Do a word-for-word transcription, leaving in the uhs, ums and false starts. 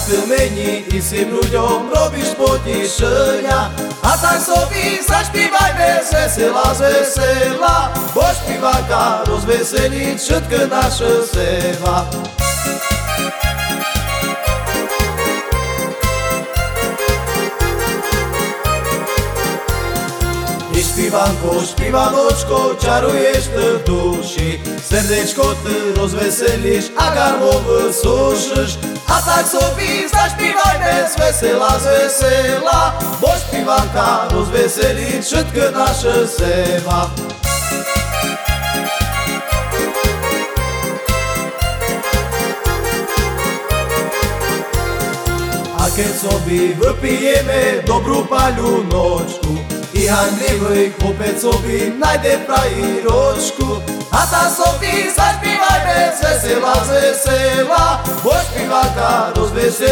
mení i svým ľuďom robíš potešenia. A tak sobі zašpívajme z vesela, z vesela, bo špívanka rozveselí všetky naše seva. Ty špívanko, špívanočko, čaruješ ty v duši, srdečko ty rozveselíš a garmo vysušíš. A tak sobі zašpívajme z vesela, z vesela, bo špívanka rozveselí všetky naše seva. A keď sobі vypijeme dobrú paľunočku, i handlivý chłopec sobі najde frajíročku. A tak sobі zašpívajme z vesela, z vesela, bo špívanka rozveselí